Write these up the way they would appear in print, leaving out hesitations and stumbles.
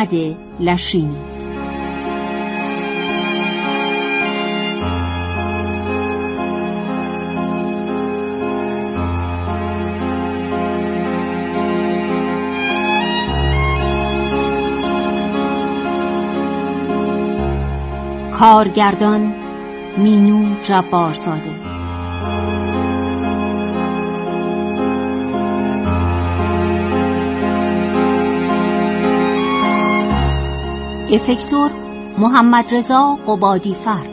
احمد لشینی. کارگردان مینو جبارزاده. افکتور محمد رضا قبادیفر.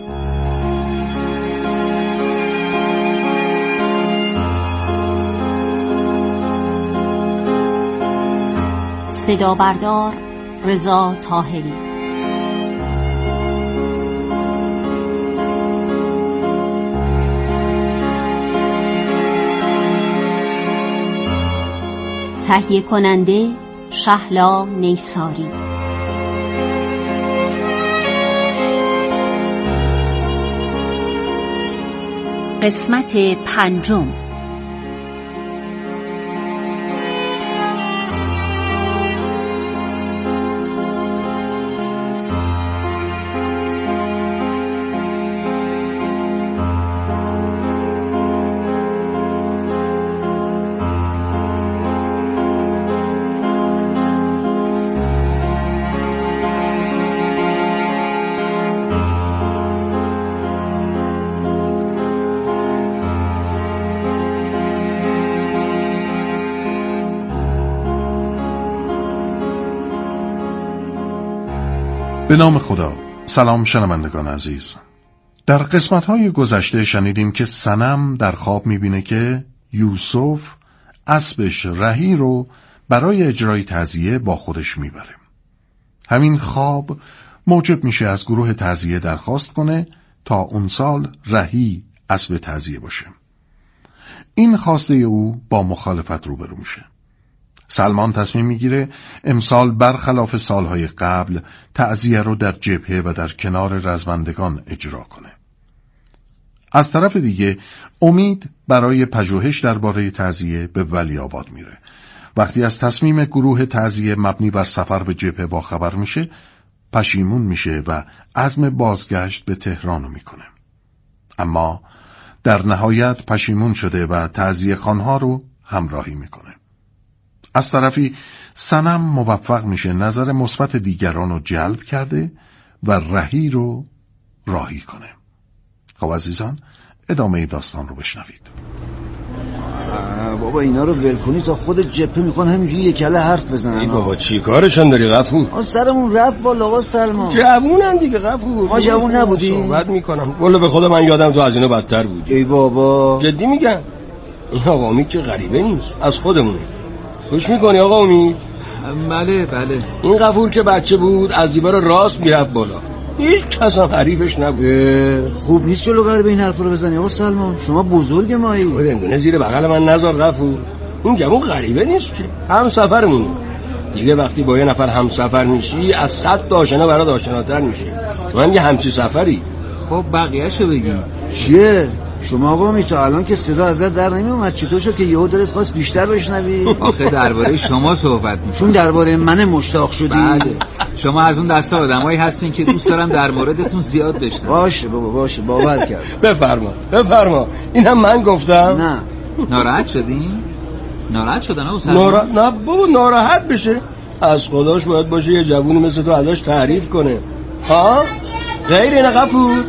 صدا بردار رضا طاهری. تهیه کننده شهلا نیساری. قسمت 5. به نام خدا. سلام شنوندگان عزیز. در قسمت‌های گذشته شنیدیم که صنم در خواب می‌بینه که یوسف اسبش رهی رو برای اجرای تعزیه با خودش میبره. همین خواب موجب میشه از گروه تعزیه درخواست کنه تا اون سال رهی اسب تعزیه باشه. این خواسته او با مخالفت روبرو میشه. سلمان تصمیم میگیره امسال برخلاف سالهای قبل تعزیه رو در جبهه و در کنار رزمندگان اجرا کنه. از طرف دیگه امید برای پژوهش درباره تعزیه به ولی‌آباد میره. وقتی از تصمیم گروه تعزیه مبنی بر سفر به جبهه باخبر میشه، پشیمون میشه و عزم بازگشت به تهران رو میکنه. اما در نهایت پشیمون شده و تعزیه خانها رو همراهی میکنه. از طرفی صنم موفق میشه نظر مثبت دیگران رو جلب کرده و رهی رو راهی کنه. خب عزیزان، ادامه داستان رو بشنوید. بابا اینا رو ول کنی تا خود جبهه میخوان همینجوری یک کله حرف بزنن. ای بابا چی کارشان داری غفور؟ سرمون رفت بالا آقا سلمان. جوونن دیگه غفور. ما جوون نبودی؟ صحبت میکنم. والله به خدا من یادم تو از اینا بدتر بودی. ای بابا جدی میگم. این آقا امید که غریبه نیست، از خودمونه. خوش میکنی آقا امید؟ بله. این غفور که بچه بود از دیوار راست میرفت بالا، هیچ کس هم حریفش نبود. خوب نیست جلو غریبه این حرف رو بزنی آقا سلمان. شما بزرگ مایی. دندونه زیر بغل من نذار غفور. این جوون غریبه نیست که، هم سفرمونه دیگه. وقتی با یه نفر هم سفر میشی از 100 تا آشنا برات آشناتر میشه. من یه همچی سفری. خب بقیه‌شو بگی. چیه؟ شما آقا می تا الان که صدا ازت در نمیومد، چطور شد که یهو دلت خواست بیشتر بشنوی؟ آخه درباره شما صحبت می‌کنم. چون درباره من مشتاق شدی؟ بله. شما از اون دسته آدمایی هستین که دوست دارم در موردتون زیاد بشنوم. باشه بابا باشه، باور کردم. بفرما. اینم من گفتم. نه. ناراحت شدین؟ ناراحت شدن نه بابا ناراحت بشه. از خداش باید باشه یه جوونی مثل تو ازش تعریف کنه. ها؟ غیر اینه غفور؟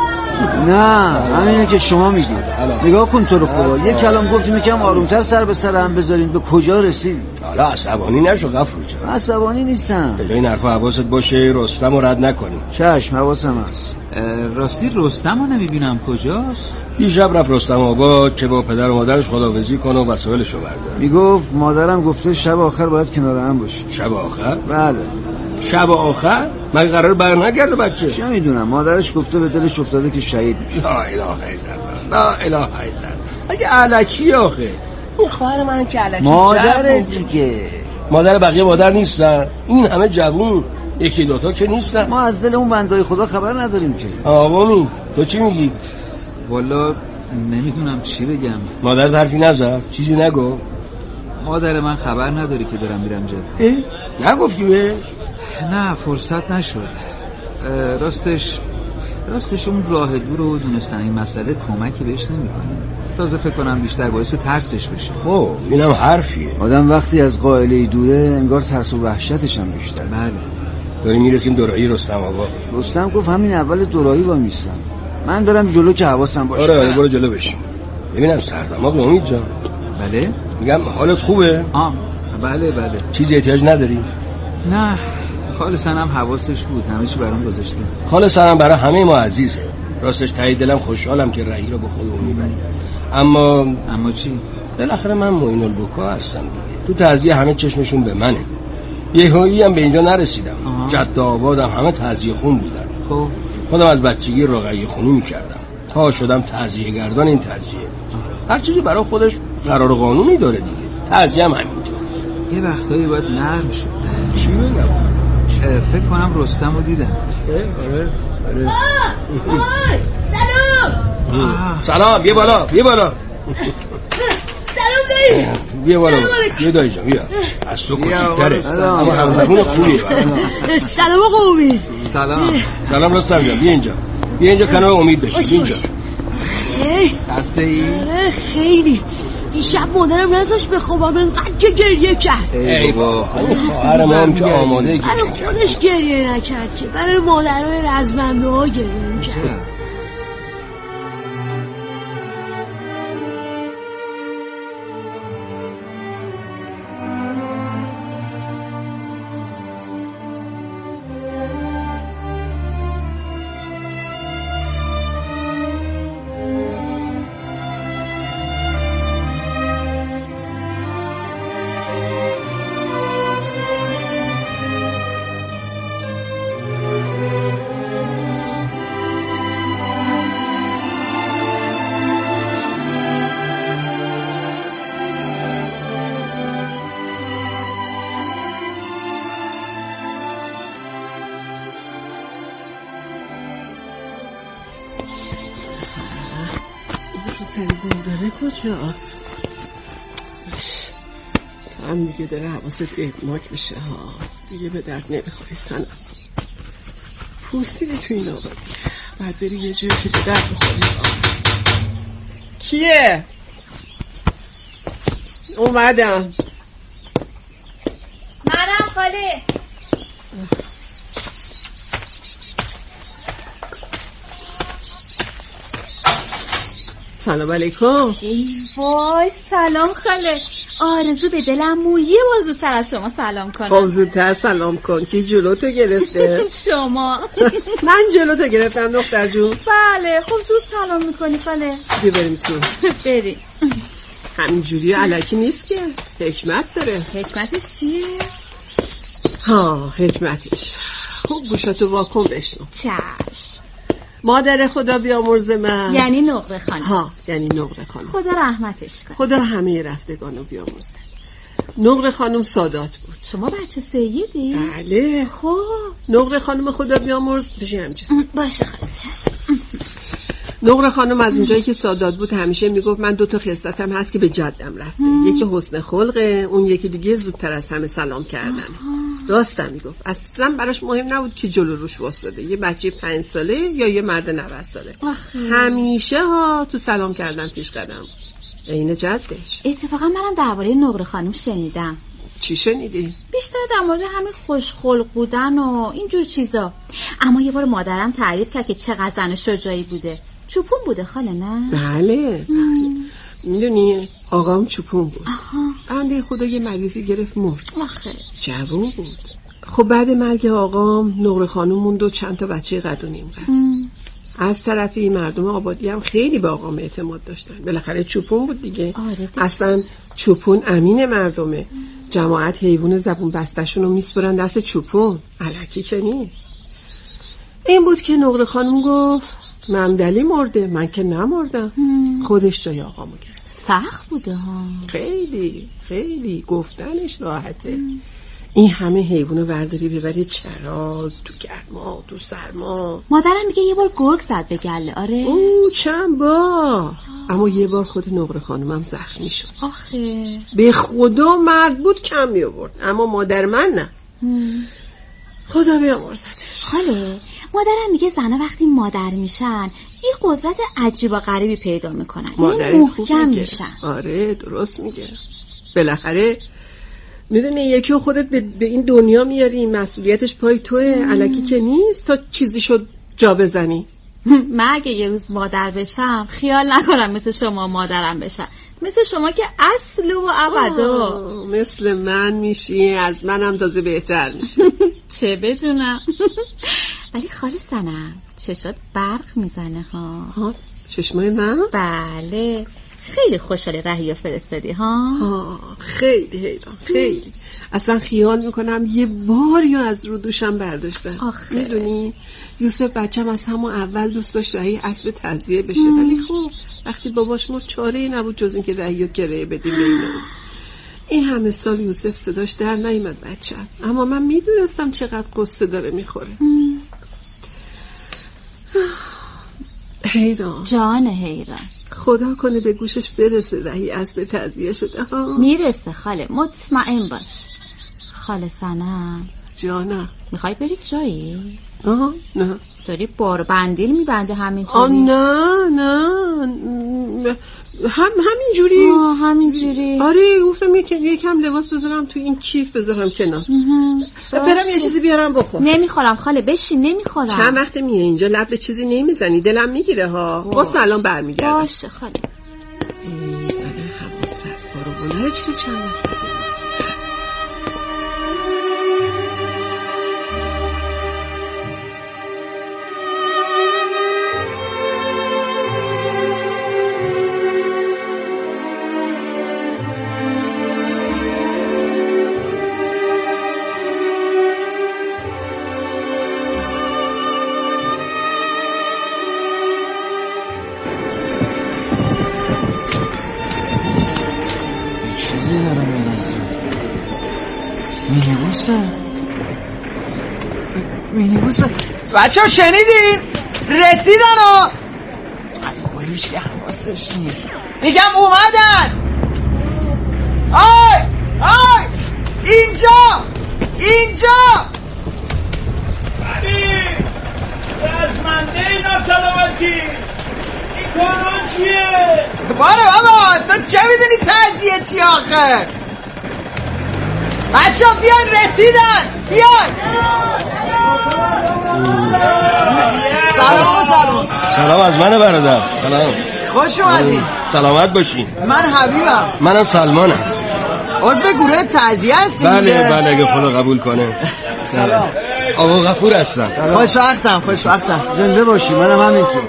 نه همینه که شما میگید. نگاه کن تو رو خدا، یک کلام گفتیم یکم آرومتر سر به سر هم بذارین. به کجا رسید؟ حالا عصبانی نشو غفور جان. عصبانی نیستم. به این حرفا حواست باشه، رستم رو رد نکنی. چشم حواسم هست. راستی رستم رو نمیبینم کجاست؟ دیشب رفت رستم آباد که با پدر و مادرش خداحافظی کنه و وسایلشو برداره. میگفت مادرم گفته شب آخر باید کنار هم باشه. شب آخر؟ بله. شب آخر؟ مگه قرار برنگرده بچه؟ چه میدونم، مادرش گفته به دلش افتاده که شهید میشه. لا اله الا اگه علکی آخه. این خواهر من که علکی مادر دیگه. مادر بقیه مادر نیستن؟ این همه جوون یکی دوتا که نیستن. ما از دل اون بندای خدا خبر نداریم که. آقا تو چی میگی؟ والا نمیدونم چی بگم. مادر حرفی نزد؟ چیزی نگو؟ مادر من خبر نداری که دارم میرم جبهه. نگفتی بهش؟ نه فرصت نشد. راستش اون راه دور و دونستن این مسئله کمکی بهش نمیکنه. تازه فکر کنم بیشتر باعث ترسش بشه. خب اینم حرفیه. آدم وقتی از قائله دوره انگار ترس و وحشتش هم بیشتر. بله. داریم میرسیم دورایی رستم آقا. رستم گفت همین اول دورایی با میستم. من دارم جلو که حواسم باشه. آره برو جلو بشین. ببینم سردماغ امید جان. بله؟ میگم حالت خوبه؟ بله. چیزی احتیاج نداری؟ نه خاله سنم حواسش بود، همه چی برام گذاشته. خاله سنم برای همه ما عزیزه. راستش ته دلم خوشحالم که رهی رو به خودمون میبریم. اما چی؟ بالاخره من معین البکا هستم دیگه. تو تعزیه همه چشمشون به منه. یهویی هم به اینجا نرسیدم. جد آبادم همه تعزیه خون بودن. خب خودم از بچگی رقیه خونی میکردم تا شدم تعزیه گردان این تعزیه. هر چیزی برای خودش قرار قانونی داره دیگه. تعزیه هم همینطور. یه وقتایی باید نرم شد. چی بگم؟ فکر کنم رستم رو دیدم. آره. سلام. سلام بیا بالا. سلام دایی. بیا بالا. بیا دایی جان بیا. از تو کوچیک‌تره اما همزبون خوبیه. سلام آقا امید. سلام رستم جان بیا اینجا کنار امید بشین اینجا. خسته ای؟ خیلی. دیشب مادرم نذاشت بخوابم انقدر که گریه کرد. ای بابا خواهر ما هم که آماده برای خودش گریه نکرد که برای مادرای رزمنده ها گریه میکرد. سنگونداره کجاست؟ تو هم دیگه داره حواست غیبناک میشه ها. دیگه به درد نمیخوری سنم. پوسیدی تو این آبادی بعد بری یه جایی که به درد بخوری. کیه؟ اومدم خاله. سلام علیکم. وای سلام خاله. آرزو به دلم مویه بار زودتر از شما سلام کنم. خب زودتر سلام کن که جلوتو گرفته. شما من جلوتو گرفتم دختر جون. بله خب زود سلام میکنی خاله. بیا بریم تو. بریم. همینجوری الکی نیست که حکمت داره. حکمتش چیه؟ حکمتش خوب گوشتو واکن بشنو. چشم. مادر خدا بیامرز من یعنی نقره خانم. یعنی نقره خانم. خدا رحمتش کنه. خدا همه رفتگانو بیامرزه. نقره خانم سادات بود. شما بچه سیدی؟ بله. خب نقره خانم خدا بیامرز بشی همجا. باشه خاله چشم. نقره خانم از اونجایی که سادات بود همیشه میگفت من 2 خصلتم هست که به جدم رفته. یکی حسن خلقه، اون یکی دیگه زودتر از همه سلام کردن. راستم میگفت اصلا براش مهم نبود که جلو روش واسطه یه بچه 5 ساله یا یه مرد 90 ساله. همیشه تو سلام کردن پیش قدم. عین جدش. اتفاقا منم درباره نقره خانم شنیدم. چی شنیدی؟ بیشتر در مورد همین خوشخلق بودن و اینجور چیزا. اما یه بار مادرم تعریف کرد که چقدر زن شجاعی بوده. چوپون بوده خاله نه؟ بله. میدونی آقام چوپون بود. بنده خدا یه مریضی گرفت مرد. آخه جوون بود. خب بعد مرگ آقام نقره خانم موند و چند تا بچه قد و نیم قد. از طرفی مردم آبادی هم خیلی به آقام اعتماد داشتن. بالاخره چوپون بود دیگه. اصلا چوپون امین مردمه. جماعت حیوان زبون بستشون رو میسپرن دست چوپون. الکی که نیست. این بود که نقره خانم گفت ممدلی مرده، من که نمردم. خودش جای آقامو گرفت. سخت بوده ها. خیلی خیلی گفتنش راحته. این همه حیوانو ورداری ببری چرا تو گرما تو سرما. مادرم میگه یه بار گرگ زد به گله. آره چند بار. اما یه بار خود نقره خانمم زخمی شد. آخه به خدا مرد بود کم می آورد اما مادر من نه. خدا بیامرزتش. خاله مادرم میگه زنها وقتی مادر میشن یه قدرت عجیب و غریبی پیدا میکنن، یعنی محکم میشن. آره درست میگه. بالاخره میدونی یکی خودت به این دنیا میاری، مسئولیتش پای توه، الکی که نیست تا چیزی شد جا بزنی. من اگه یه روز مادر بشم خیال نکنم مثل شما مادرم بشم، مثل شما که اصل و ابدا. مثل من میشی، از منم تازه بهتر میشی. چه بدونم. ولی خاله سنم چشات برق میزنه ها. چشمای من؟ بله خیلی خوشحال رهی فرستادی ها. خیلی حیران، خیلی اصلا خیال میکنم یه بار یا از رو دوشم برداشتن. میدونی یوسف بچم از همون اول دوست داشت رهی اسب تعزیه بشه، ولی خب وقتی باباش مرد چاره‌ای نبود جز این که رهی رو کرایه بدیم به این همه سال یوسف صداش در نیامد بچم، اما من میدونستم چقدر قصه داره میخوره. حیران جان حیران. خدا کنه به گوشش برسه رهی اسب تعزیه شده. میرسه خاله، مطمئن باش. خاله سنم جانم میخوای بری جایی؟ نه داری بار بندیل میبنده همینطوری؟ نه همینجوری. همینجوری. آره گفتم یکم لباس بذارم تو این کیف بذارم کنار. برم یه چیزی بیارم بخور. نمیخورم خاله بشین. نمیخورم. چند وقت میه اینجا لب به چیزی نمیزنی؟ دلم میگیره ها. با سلام برمیگردم. باشه خاله. زده حواس رفت بارو چی چند وقت مینیبوسه بچه ها شنیدین؟ رسیدن ها. بابا هیچ که حواسش نیست. میگم اومدن. آی اینجا علی رزمنده اینا سلامتی. این کاران چیه؟ باره بابا تو چه میدونی تعزیه چی آخه؟ بچه ها بیان رسیدن بیان. سلام از منه برادر. سلام خوش اومدین. سلامت باشین. من حبیبم. منم سلمانم. عضو گروه تعزیه هستیم. بله اگه خدا قبول کنه. سلام آقا غفور هستم. خوشوقتم زنده باشی. منم همینطور.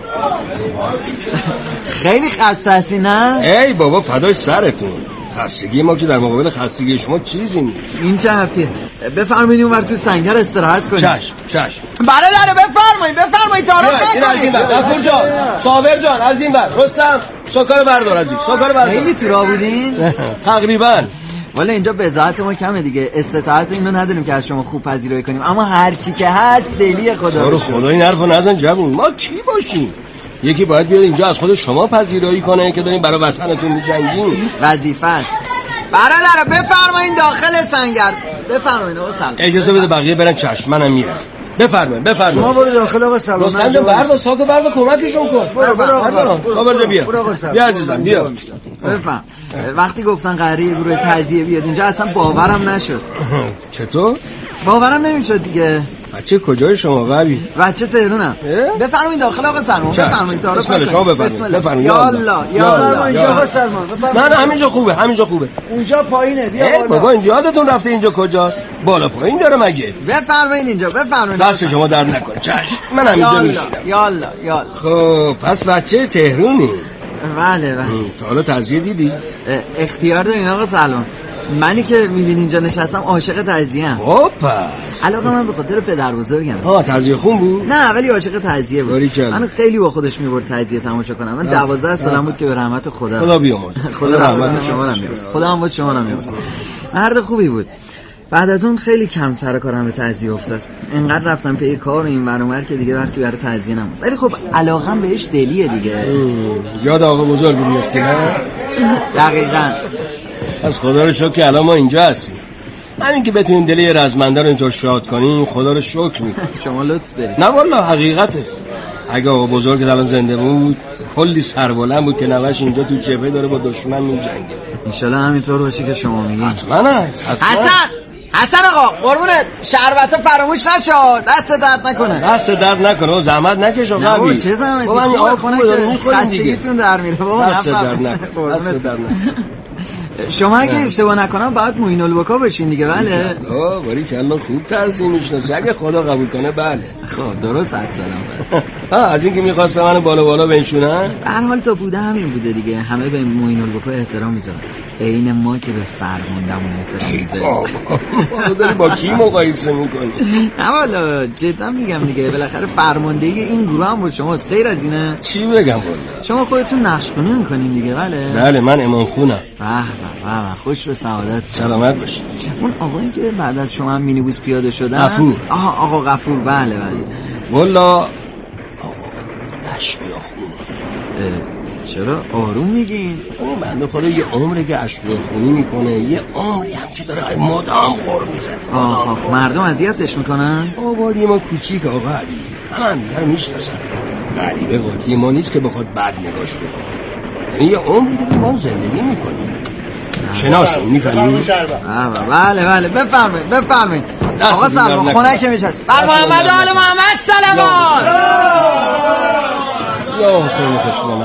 خیلی خسته هستی نه؟ ای بابا فدای سرتون. خستگی ما که در مقابل خستگی شما چیزی نیست. این چه حرفیه؟ بفرمایید اونور تو سنگر استراحت کنید. چشم برادر بفرمایید تعارف نکنید. غفور جان، صابر جان، از این بر رستم سوکار بردار عزیز. خیلی تو راه بودین؟ تقریبا. والا اینجا بضاعت ما کمه دیگه، استطاعت اینو نداریم که از شما خوب پذیرایی کنیم، اما هرچی که هست دلی خدا رو خدا این حرفو نزن جوون. ما کی باشیم؟ یکی باید بیاد اینجا از خود شما پذیرایی کنه که دارین برای وطنتون می‌جنگین. وظیفه است. برادر بفرمایید داخل سنگر. بفرمایید آقا سلام. اجازه بده بقیه برن. چشم منم میرم. بفرمایید. ما برو داخل آقا سلام. رستم بردا ساکو بردا کمکشون کن. برو بیا عزیزم بیا. بفهم. وقتی گفتن قراره یه گروه تعزیه بیاد اینجا اصلا باورم نشد. چطور؟ باورم نمیشد دیگه. بچه کجای شما غبی؟ بچه تهرانم. بفرمایید داخل آقا سلمان. بفرمایید تعارف کنید. شما بفرمایید. یا الله اینجا آقا سلمان. نه همینجا خوبه. اونجا پایینه. بیا بالا. بابا اینجا یادتون رفته اینجا کجاست؟ بالا پایین داره مگه؟ بفرمایید اینجا. دست شما در نکن. چشم. من همینجا میشینم. یا الله. خب پس بچه تهرانی. بله. تا حالا تعزیه دیدی؟ اختیار دارین آقا سلمان. منی که میبینی اینجا نشستم عاشق تعزیه ام. علاقه من به خاطر پدر بزرگم. تعزیه خون بود؟ نه ولی عاشق تعزیه بود. من خیلی با خودش میبرد تعزیه تماشا کنم. من 12 سالم بود که به رحمت خدا بیامرد. خدا رحمت شما رو میرسه. خدا هم بود شما رو میرسه. مرد خوبی بود. بعد از اون خیلی کم سر کارم به تعزیه افتاد. اینقدر رفتم پی کار و این ور اونور که دیگه وقتی برای تعزیه نموند. ولی خب علاقم بهش دلیه دیگه. یاد آقا بزرگ میافتی نه؟ دقیقاً. از خدا رو شکر که الان ما اینجا هستیم. همین که بتونیم دل یه رزمنده رو اینطور شاد کنیم خدا رو شکر میکنیم. شما لطف دارید. نه والله حقیقته. اگه آقا بزرگ الان زنده بود کلی سربلند بود که نوش اینجا تو جبهه داره با دشمن میجنگه. انشالله همینطور باشه که شما میگین. حتما. حسن آقا قربونت شربت فراموش نشد. دست درد نکنه و زحمت نکش آقا. بابا چه زحمتی؟ بابا آب خونه که خستگیتون در میره بابا. دست درد نکنه. شما اگه اشتباه نکنم باید معین البکا بشین دیگه. بله باری که الله خوب ترزیم میشناسه. اگه خدا قبول کنه بله. خب درست حد زدم. از این که میخواستم منو بالا بنشونن. به هر حال تا بوده همین بوده دیگه. همه به معین البکا احترام میذارن. عین ما که به فرماندهمون احترام میذاریم. داری با کی مقایسه میکنی؟ نه والا جدا میگم دیگه. بالاخره فرماندهی این گروه هم بود شماست. غیر از اینه چی بگم والا؟ شما خودتون نقش خونی میکنین دیگه. بله من امام خونم. خوش به سعادت. سلامت باشید. اون آقایی که بعد از شما هم مینیبوس پیاده شدن غفور. آقا غفور. بله والا آقا اشقیا خونه. چرا آروم میگین؟ اون بنده خدا یه عمره که اشقیا خونی میکنه، یه عمری هم که داره مدام قر میزنه. مردم اذیتش میکنن؟ آبادی ما کوچیک آقا علی، هم دیگه رو میشناسن. غریبه قاطی ما نیست که بخواد بد نگاش بکنه. یعنی یه عمری که ما زندگی میکنیم. شناسیم میفهمید؟ بله بفرمایید. آقا سلام خنک میچسب. بر محمد و آل محمد صلوات. یا حسین خوشمونه.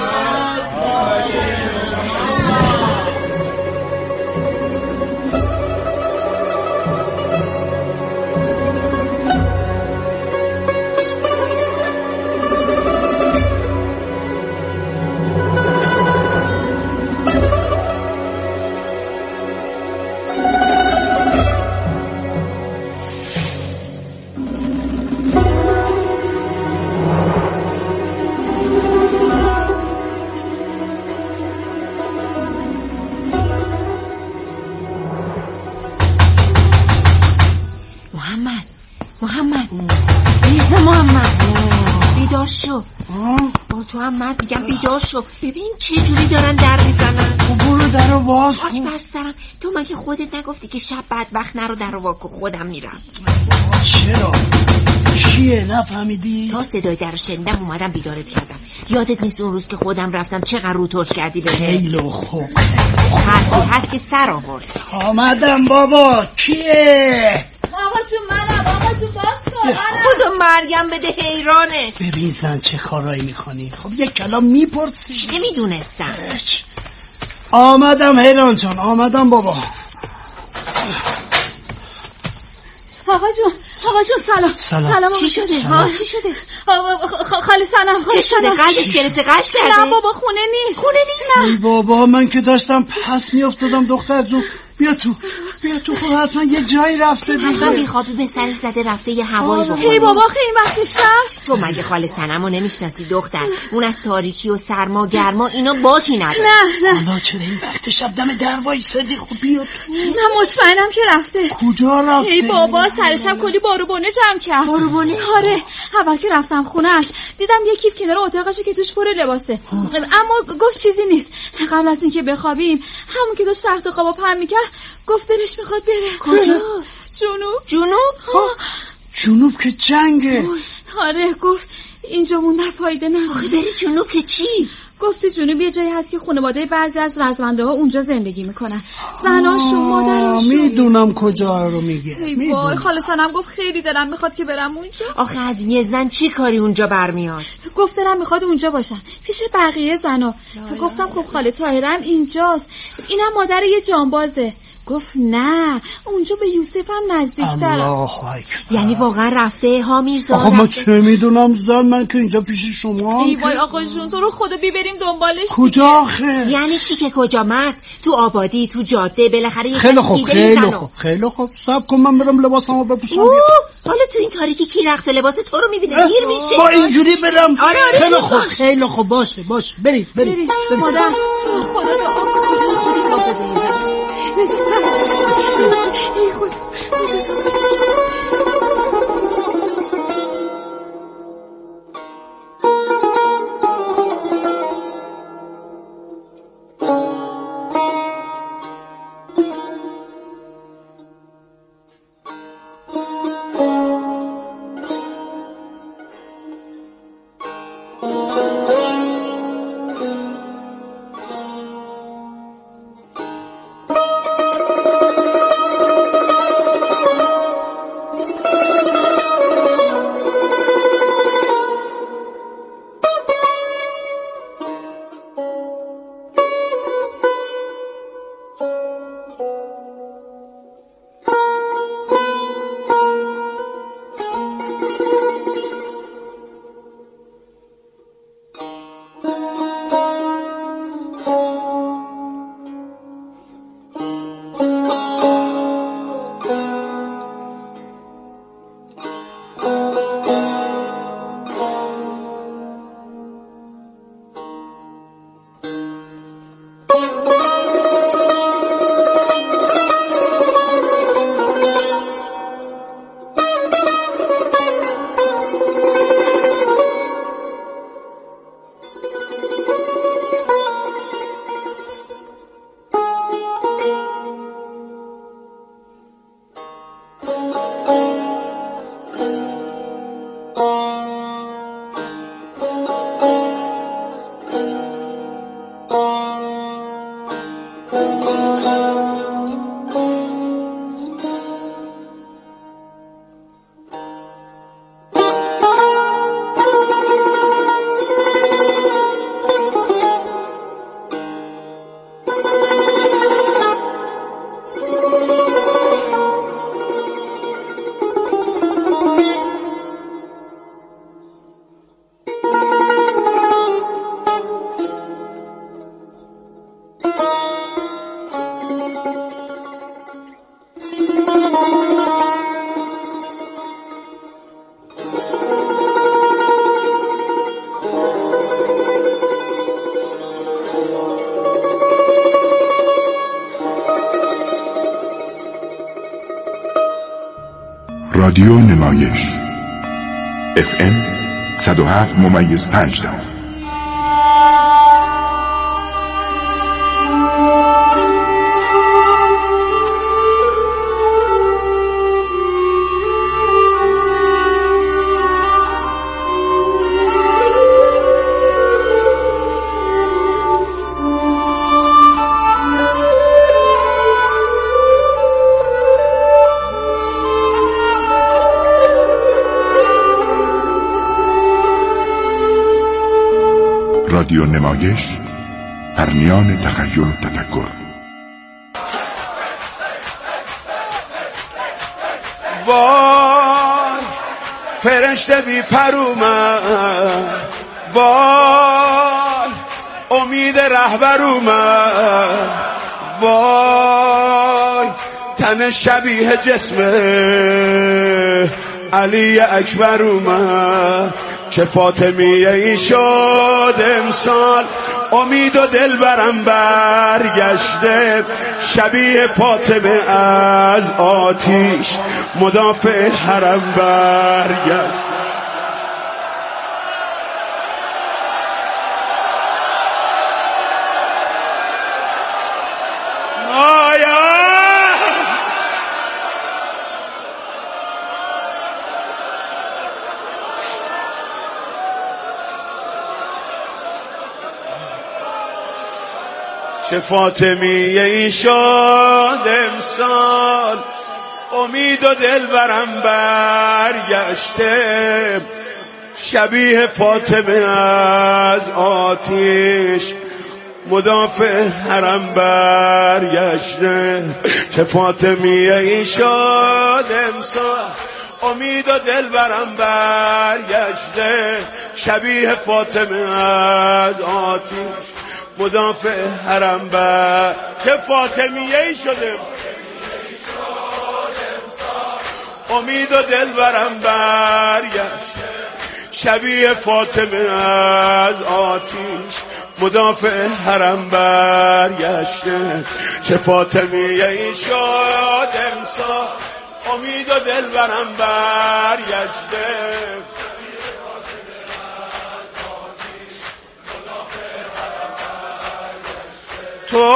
با تو هم مرد میگم بیدار شو. ببین چه جوری دارن در میزنن. برو درو باز کن. خاک برسرم. تو مگه خودت نگفتی که شب بدبخت نرو درو واکو خودم میرم. چرا؟ کیه نفهمیدی؟ تا صدای درو شنیدم اومدم بیدارت کردم. یادت نیست اون روز که خودم رفتم چقدر رو ترش کردی بده؟ خیلی خوب. حرفی هست که سر آورد. آمدم بابا. کیه؟ آقا چون باز کن. خدا مرگم بده حیرانه. ببین زن چه کارایی میکنی. خب یک کلام میپرسی. چه میدونستم. آمدم جان آمدم بابا. آقا جون سلام. چی شده؟ چی شده؟ خاله سنم چه شده؟ قلبش گرفته قش کرده؟ نه بابا خونه نیست. ای بابا من که داشتم پس میافتادم دختر جون. بیا تو خود حتما یه جایی رفته دیگه. حتما بیخوابی به سرش زده رفته یه هوایی بخوره. ای بابا خیلی وقتی شب. تو مگه خاله صنمو نمیشناسی دختر؟ اون از تاریکی و سرما گرما اینا باکی نداره. نه حالا چرا این وقت شب دم در وایسادی؟ خب بیا تو. نه مطمئنم که رفته. کجا رفته؟ ای بابا سر شب کلی بارونبونه جمع کرد. بارونبونه؟ آره اول که رفتم خونه‌اش دیدم یه کیف کنار اتاقشه که توش پر لباسه. اما گفت چیزی نیست. قبل از اینکه بخوابیم همون که داشت تخت خوابو پهن میکرد گفت دلش میخواد بره. کجا؟ جنوب؟ جنوب که جنگه. آره گفت اینجا موندن فایده نداره. آخه بری جنوب که چی؟ گفت جنوب یه جایی هست که خانواده بعضی از رزمنده ها اونجا زندگی میکنن. زناشون مادراشون. میدونم کجا رو میگه. وای خاله سنم گفت خیلی دلم میخواد که برم اونجا. آخه از یه زن چی کاری اونجا برمیاد؟ گفت دلم میخواد اونجا باشم پیش بقیه زنا. گفتم خب خاله طاهرا اینجاست. اینم مادر یه جانبازه. گفت نه اونجا به یوسف هم نزدیک‌تره. الله اکبر. یعنی واقعا رفته ها میرزا؟ آخه من چه میدونم زن من که اینجا پیش شما. ای وای آقا جون تو رو خدا بریم دنبالش. کجا آخه؟ یعنی چی که کجا مرد؟ تو آبادی تو جاده بالاخره یه خیلی خوب صبر کن من برم لباسمو بپوشم. حالا تو این تاریکی کی رخت لباس تو رو میبینه گیر میشه. با اینجوری برم. آره خیلی خوب باشه بریم. مادر خدا تو رادیو نمایش FM 107.5. رادیو نمایش، پرنیان تخیل و تفکر. وای فرشته بی پرومن، وای امید رهبرومن، وای تن شبیه جسم علی اکبرومن، چه فاطمیه ای شد امسال، امید و دل برم برگشته، شبیه فاطمه از آتیش مدافع حرم برگشت. چه فاطمیه ای شد امسال، امید و دل برم برگشته، شبیه فاطمه از آتیش مدافع حرم برگشته. چه فاطمیه ای شد امسال، امید و دل برم برگشته، شبیه فاطمه از آتیش مدافع حرم بر. چه فاطمیه ای شده امید و دل برم برگشت، شبیه فاطمه از آتیش مدافع حرم برگشته. چه فاطمیه ای شد امسال، امید و دل برم برگشته، تو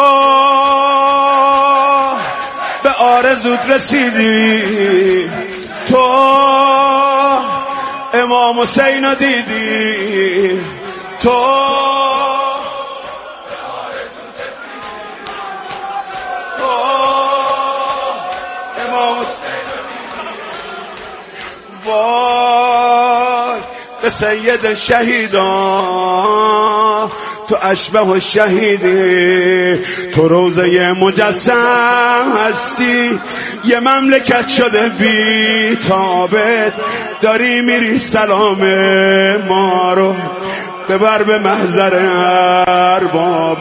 به آرزوت رسیدی، تو امام حسین رو دیدی، تو به آرزوت رسیدی، تو امام حسین رو دیدی. وای به سید شهیدان، تو اشبه و شهیدی، تو روزه مجسم هستی، یه مملکت شده بی تابت، داری میری سلام ما رو ببر به محضر ارباب.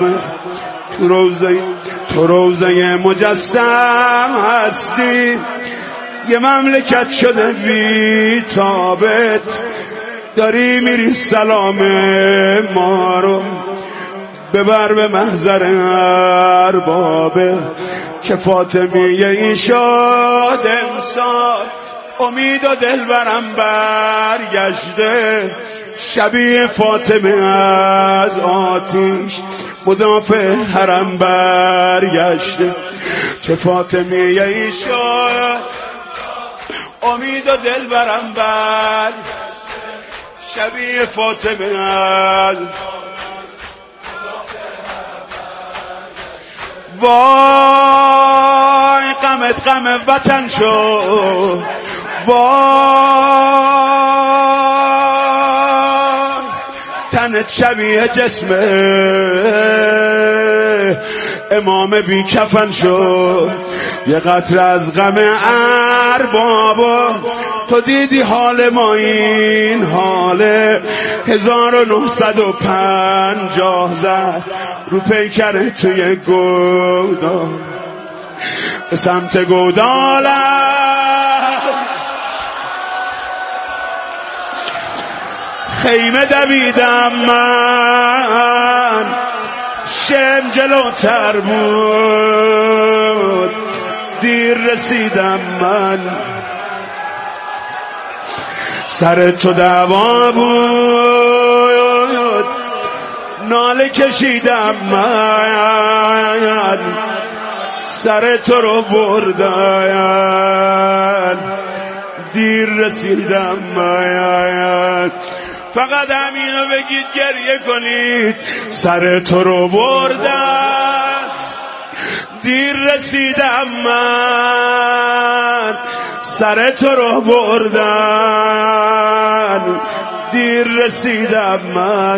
تو روزه مجسم هستی، یه مملکت شده بی تابت، داری میری سلام ما رو ببر به محضر اربابه. که فاطمیه ای شد امسال، امید و دل برم برگشته، شبیه فاطمه از آتیش مدافع حرم برگشته. چه فاطمیه ای شد امید و دل برم برگشته، شبیه فاطمه از. وای غمت غم وطن شد، وای تنت شبیه جسم امام بی کفن شد، یه قطره از غم اربابا، تو دیدی حال ما این حاله. 1950 زد رو پیکره توی گودال، به سمت گودالم خیمه دویدم من، شم جلوتر بود دیر رسیدم من، سر تو دعوا بود ناله کشیدم من سر تو رو بردن دیر رسیدم من فقط همینو بگید گریه کنید سر تو رو بردن دیر رسیدم من سر تو رو بردن دیر رسیدم من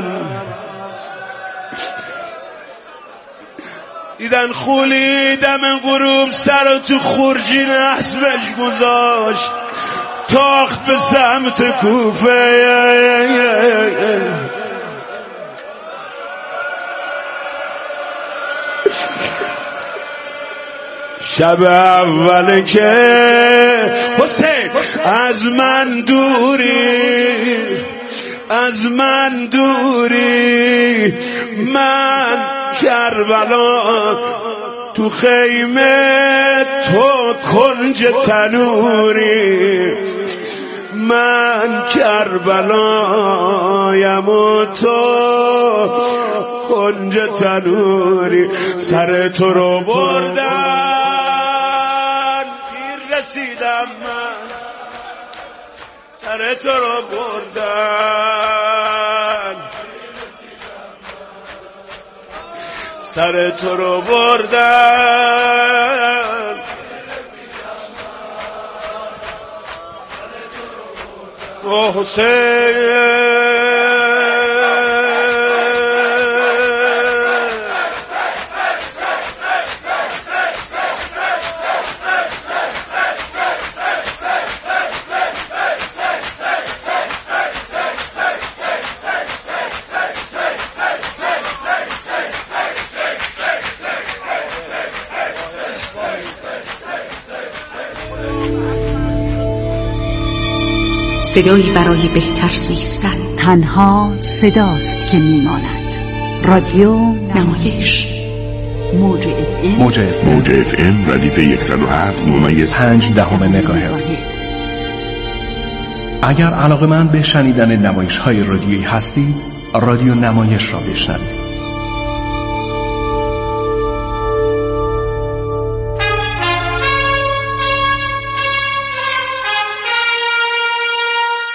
دیدن خولی دم غروب سر تو خورجی نحسبش گذاشت تاخت به سمت کوفه شب اول که حسین از من دوری من کربلا تو خیمه تو کنج تنوری من کربلایم و تو کنج تنوری سر تو رو بردن دیر رسیدم من سر تو رو بردن سر تو رو بردن او حسین صدایی برای بهتر زیستن. تنها صداست که میماند. رادیو نمایش موج اف ام ردیف 107.5 مگاهرتز. اگر علاقه‌مند به شنیدن نمایش‌های رادیویی هستید، رادیو نمایش را بشنوید.